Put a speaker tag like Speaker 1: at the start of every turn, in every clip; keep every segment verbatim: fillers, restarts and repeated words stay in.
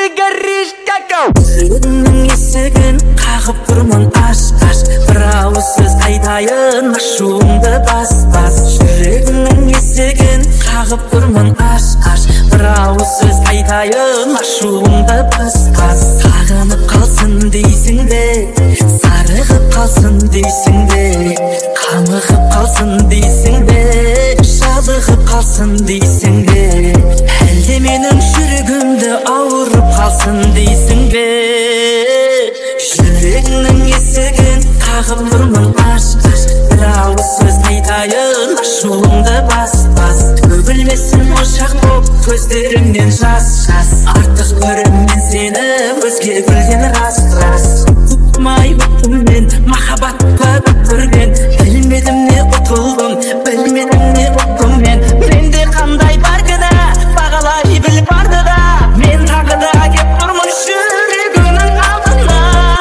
Speaker 1: ты горишь, какау.
Speaker 2: Жүрегімнің есігін қағып тұрмын, аш, аш. Бір ауыз сөз айтайын, ашуымды бас, бас. Жүрегімнің есігін қағып тұрмын, аш, аш. Бір ауыз сөз айтайын, ашуымды бас, бас. Сағынып қалсын дейсің бе, сарығып қалсын дейсің бе, қамығып қалсын дейсің бе, шалығып қалсын дейсің бе, әлде менің жүрегімді ауырып қалсын дейсің бе. Жүрегімнің есігін қағып тұрмын, аш, аш. Бір ауыз сөз айтайын, ашуымды бас, бас. Төгілмесін ошақ боп көздеріңнен жас, жас. Артық көремін сені өзге гүлден, рас, рас. Ұтмай өттім мен махаббатқа бүктірген, білмедім не ұтылдым, білмедім не ұттым мен. Менде қандай бар кінә, бағалай біл барды да, мен тағы да кеп тұрмын жүрегімнің алдына.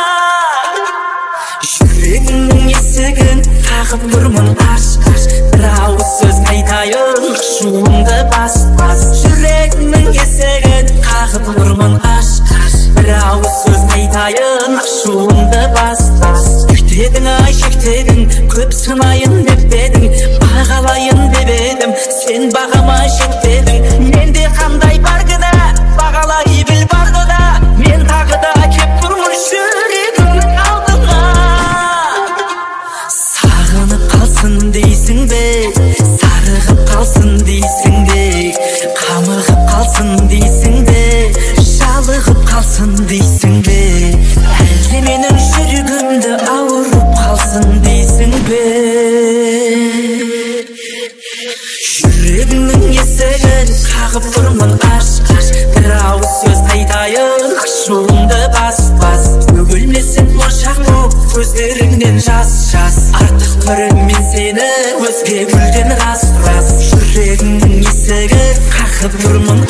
Speaker 2: Жүрегімнің есігін қағып тұрмын, аш, аш. Бір ауыз сөз айтайын, ашуымды бас, бас. Жүрегімнің есігін қағып тұрмын, аш, аш. Бір ауыз сөз айтайын, ашуымды бас, бас. Шектедің ай шектедің, көп сынайын деп едің, бағалайын деп едім, сен бағамай шектедің. Менде қандай бар кінә, бағалай біл барды да, мен тағы да кеп тұрмын жүрегімнің алдына. Сағынып қалсын дейсің бе, сарығып қалсын дейсің бе, қамығып қалсын дейсің бе, шалығып қалсын дейсің бе, әлде менің жүрегімді ауырып қалсын дейсің бе. Жүрегімнің есігін қағып тұрмын, аш, аш. Бір ауыз сөз айтайын, ашуымды бас, бас. Төгілмесін ошақ боп көздеріңнен жас, жас. Артық көремін сені өзге гүлден, рас, рас. Жүрегімнің есігін қағып тұрмын,